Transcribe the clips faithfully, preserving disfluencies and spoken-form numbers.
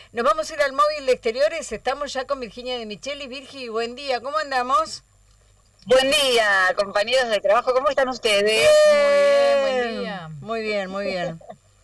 Nos vamos a ir al móvil de exteriores. Estamos ya con Virginia de Micheli. Virgi, buen día. ¿Cómo andamos? Buen día, compañeros de trabajo. ¿Cómo están ustedes? Muy bien, buen día. Muy bien, muy bien.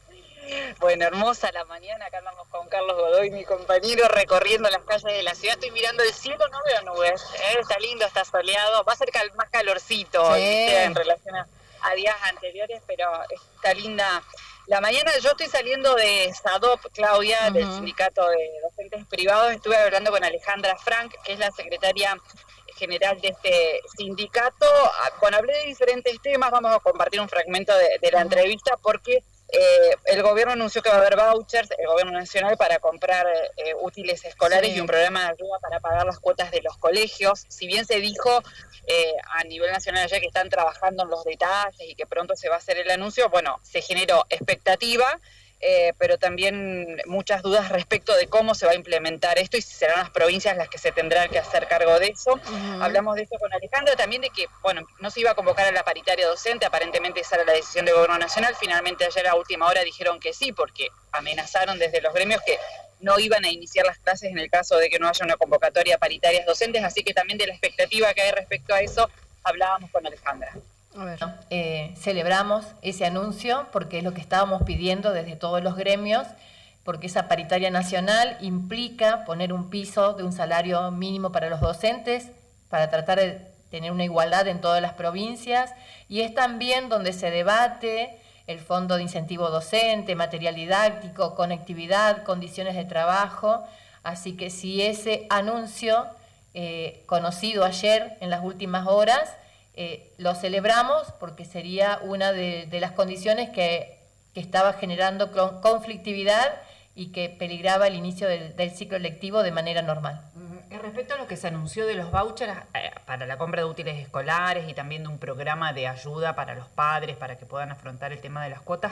Bueno, hermosa la mañana. Acá andamos con Carlos Godoy, mi compañero, recorriendo las calles de la ciudad. Estoy mirando el cielo, no veo nubes. ¿eh? Está lindo, está soleado. Va a ser cal más calorcito, sí. ¿viste? En relación a, a días anteriores, pero está linda la mañana. Yo estoy saliendo de SADOP, Claudia, uh-huh. del Sindicato de Docentes Privados. Estuve hablando con Alejandra Frank, que es la secretaria general de este sindicato. Bueno, hablé de diferentes temas. Vamos a compartir un fragmento de, de la uh-huh. entrevista porque Eh, el gobierno anunció que va a haber vouchers, el gobierno nacional, para comprar eh, útiles escolares sí. y un programa de ayuda para pagar las cuotas de los colegios. Si bien se dijo eh, a nivel nacional ayer que están trabajando en los detalles y que pronto se va a hacer el anuncio, bueno, se generó expectativa, eh, pero también muchas dudas respecto de cómo se va a implementar esto y si serán las provincias las que se tendrán que hacer cargo de eso. Uh-huh. Hablamos de eso con Alejandra, también de que, bueno, no se iba a convocar a la paritaria docente, aparentemente esa era la decisión del gobierno nacional. Finalmente ayer a última hora dijeron que sí, porque amenazaron desde los gremios que no iban a iniciar las clases en el caso de que no haya una convocatoria a paritarias docentes, así que también de la expectativa que hay respecto a eso hablábamos con Alejandra. A ver. Eh, celebramos ese anuncio porque es lo que estábamos pidiendo desde todos los gremios, porque esa paritaria nacional implica poner un piso de un salario mínimo para los docentes, para tratar de tener una igualdad en todas las provincias, y es también donde se debate el fondo de incentivo docente, material didáctico, conectividad, condiciones de trabajo. Así que si ese anuncio eh, conocido ayer en las últimas horas, Eh, lo celebramos porque sería una de, de las condiciones que, que estaba generando conflictividad y que peligraba el inicio del, del ciclo lectivo de manera normal. Uh-huh. Respecto a lo que se anunció de los vouchers eh, para la compra de útiles escolares y también de un programa de ayuda para los padres para que puedan afrontar el tema de las cuotas,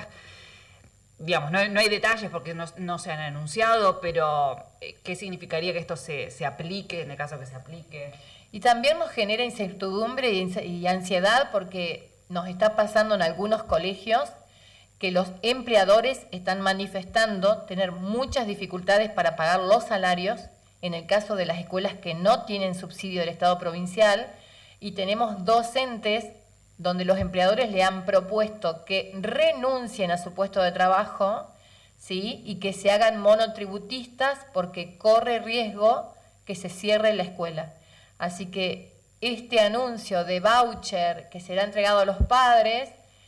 digamos, no, no hay detalles porque no, no se han anunciado, pero eh, ¿qué significaría que esto se, se aplique en el caso que se aplique? Y también nos genera incertidumbre y ansiedad porque nos está pasando en algunos colegios que los empleadores están manifestando tener muchas dificultades para pagar los salarios, en el caso de las escuelas que no tienen subsidio del Estado provincial, y tenemos docentes donde los empleadores le han propuesto que renuncien a su puesto de trabajo, ¿sí? Y que se hagan monotributistas porque corre riesgo que se cierre la escuela. Así que este anuncio de voucher que será entregado a los padres,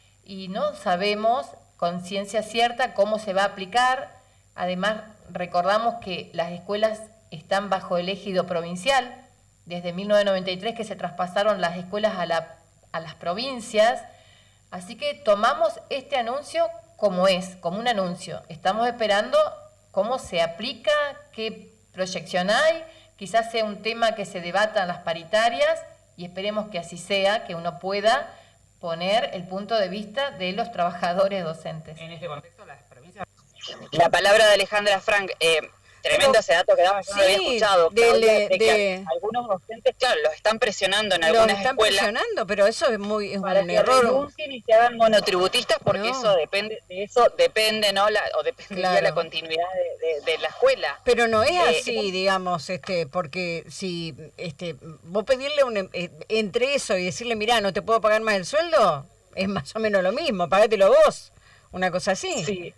y no sabemos con ciencia cierta cómo se va a aplicar. Además, recordamos que las escuelas están bajo el ejido provincial, desde mil novecientos noventa y tres que se traspasaron las escuelas a, la, a las provincias. Así que tomamos este anuncio como es, como un anuncio. Estamos esperando cómo se aplica, qué proyección hay. Quizás sea un tema que se debata en las paritarias y esperemos que así sea, que uno pueda poner el punto de vista de los trabajadores docentes. En este contexto, las provincias... La palabra de Alejandra Frank, eh, tremendo Pero, ese dato que daba, yo sí, no lo había escuchado, Claudia, de, de que de, algunos docentes, claro, los están presionando en algunas los están escuelas. presionando, pero eso es muy es para un que error. renuncien y se hagan monotributistas, porque no. eso depende, de eso depende, ¿no? La, o depende claro. de la continuidad de, de, de la escuela. Pero no es eh, así, eh, digamos, este, porque si este, vos pedirle un, eh, entre eso y decirle, mirá, no te puedo pagar más el sueldo, es más o menos lo mismo, pagátelo vos, una cosa así. Sí.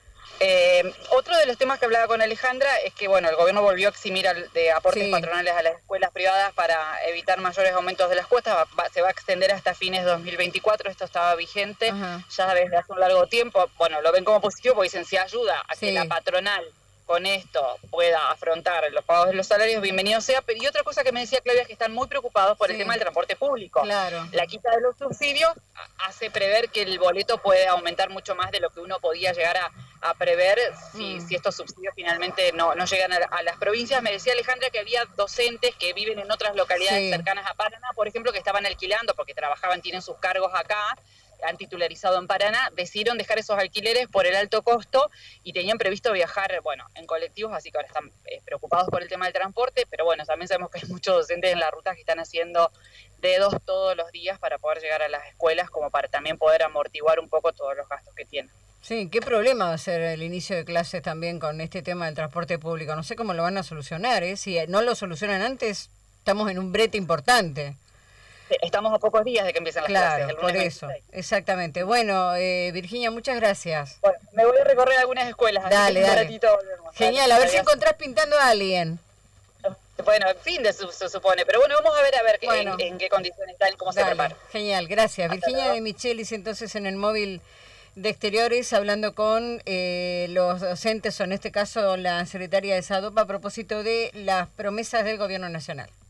Eh, otro de los temas que hablaba con Alejandra es que, bueno, el gobierno volvió a eximir al, de aportes sí. patronales a las escuelas privadas para evitar mayores aumentos de las cuotas. Va, va, se va a extender hasta fines de dos mil veinticuatro, esto estaba vigente Ajá. ya desde hace un largo tiempo. Bueno, lo ven como positivo porque dicen, si ayuda a sí. que la patronal con esto pueda afrontar los pagos de los salarios, bienvenido sea. Y otra cosa que me decía Claudia es que están muy preocupados por sí. el tema del transporte público. Claro. La quita de los subsidios hace prever que el boleto puede aumentar mucho más de lo que uno podía llegar a, a prever si, mm. si estos subsidios finalmente no, no llegan a, a las provincias. Me decía Alejandra que había docentes que viven en otras localidades sí. cercanas a Paraná, por ejemplo, que estaban alquilando porque trabajaban, tienen sus cargos acá, han titularizado en Paraná, decidieron dejar esos alquileres por el alto costo y tenían previsto viajar, bueno, en colectivos, así que ahora están eh, preocupados por el tema del transporte, pero bueno, también sabemos que hay muchos docentes en la ruta que están haciendo dedos todos los días para poder llegar a las escuelas, como para también poder amortiguar un poco todos los gastos que tienen. Sí, qué problema va a ser el inicio de clases también con este tema del transporte público. No sé cómo lo van a solucionar, ¿eh? Si no lo solucionan antes, estamos en un brete importante. Estamos a pocos días de que empiecen las claro, clases. Claro, por eso, veintiséis. Exactamente. Bueno, eh, Virginia, muchas gracias. Bueno, me voy a recorrer algunas escuelas. Dale, así que dale. un ratito volvemos. Genial, dale, a ver adiós. si encontrás pintando a alguien. Bueno, en fin de su, se supone, pero bueno, vamos a ver a ver bueno, en, en qué condiciones están y cómo dale, se prepara. Genial, gracias. Hasta Virginia luego. de Michelis, entonces en el móvil de Exteriores, hablando con eh, los docentes, o en este caso la secretaria de SADOP, a propósito de las promesas del Gobierno Nacional.